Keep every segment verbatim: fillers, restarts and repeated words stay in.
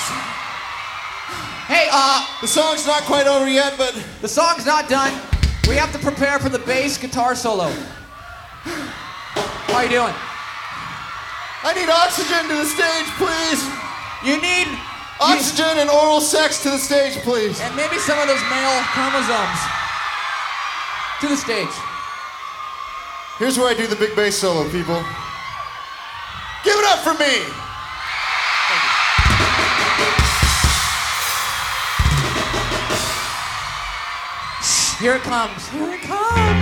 Hey, uh, The song's not quite over yet, but the song's not done. We have to prepare for the bass guitar solo. How you doing? I need oxygen to the stage, please. You need Oxygen and oral sex to the stage, please. and maybe some of those male chromosomes to the stage. Here's where I do the big bass solo, people. Give it up for me. Here it comes. Here it comes.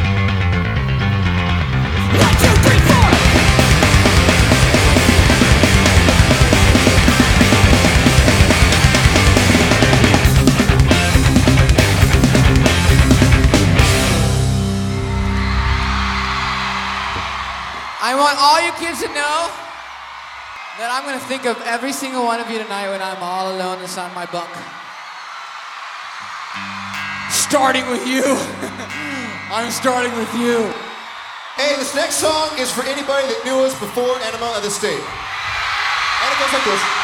One, two, three, four. I want all you kids to know that I'm gonna think of every single one of you tonight when I'm all alone inside my bunk. Starting with you. I'm starting with you. Hey, this next song is for anybody that knew us before Enema of the State. And it goes like this.